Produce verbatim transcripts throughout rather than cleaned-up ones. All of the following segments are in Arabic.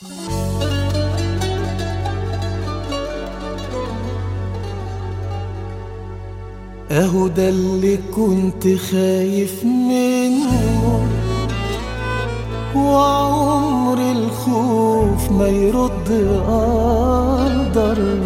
اهو ده اللي كنت خايف منه، وعمر الخوف ما يرد قدر.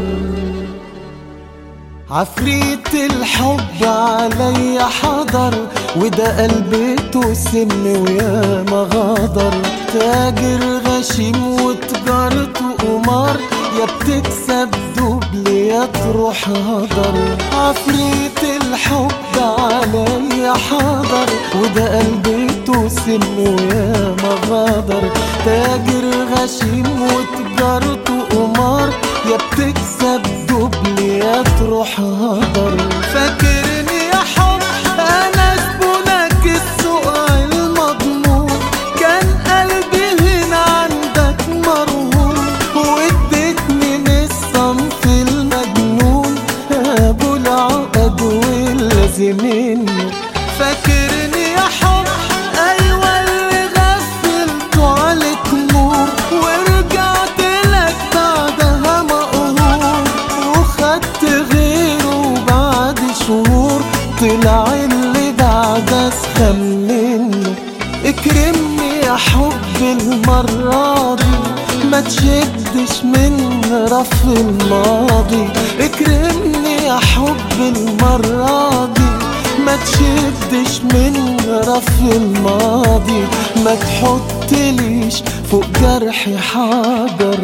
عفريت الحب عليا حضر، وده قلبته سم وياما غدر. تاجر غشيم وتجارته قمار، يا بتكسب دبل يا تروح هدر. عفريت الحب عليا حضر، وده قلبته سم وياما غدر. تاجر غشيم وتجارته قمار، يا بتكسب دبل يا تروح هدر. فاكرني يا حب انا زبونك السوق المضمون، كان قلبي هنا عندك مرهون، واديتني من الصنف المجنون ابو العقد والذي منه. فاكرني يا حب ايوه اللي غفلته عليك نور، ورجعت لك بعدها مقهور، وخدت غيره بعد شهور، طلع اللي بعد اسخن منه. اكرمني يا حب المرة دي، ما تشدش من رف الماضي. اكرمني يا حب المرة دي، ما تشدش من رف الماضي. ما تحطليش فوق جرحي حجر.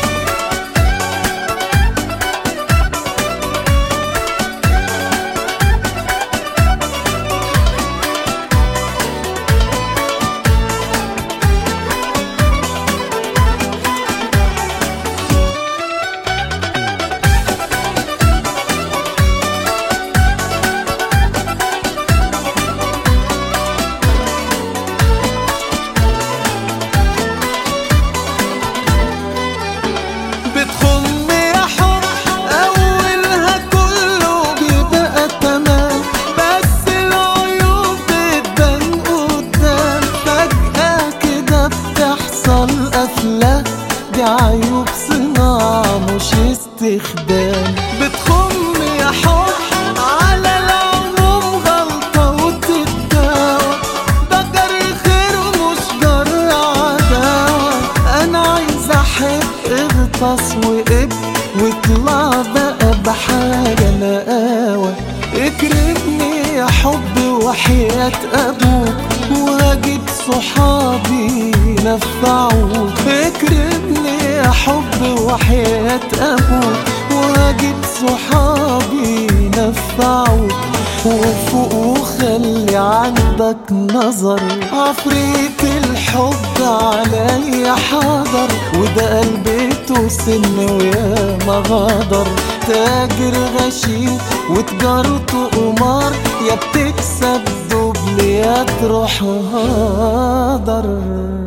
دي عيوب صناعة مش استخدام. بتخم يا حب على العموم غلطة وتتداوى، ده جري خير ومش جري عداوة. أنا عايز أحب اغطس وقب، واطلع بقى بحاجة نقاوة. اكرمني يا حب وحياة أبوك، وهجيب صحابي نفعوك. اكرمني يا حب وحياة أبوك، وهجيب صحابي نفعوك. وفوق وخلي عندك نظر. عفريت الحب عليا حضر، وده قلبته سن وياما غدر. تاجر غشيم وتجارته قمار، يا بتكسب دبل يا تروح هدر.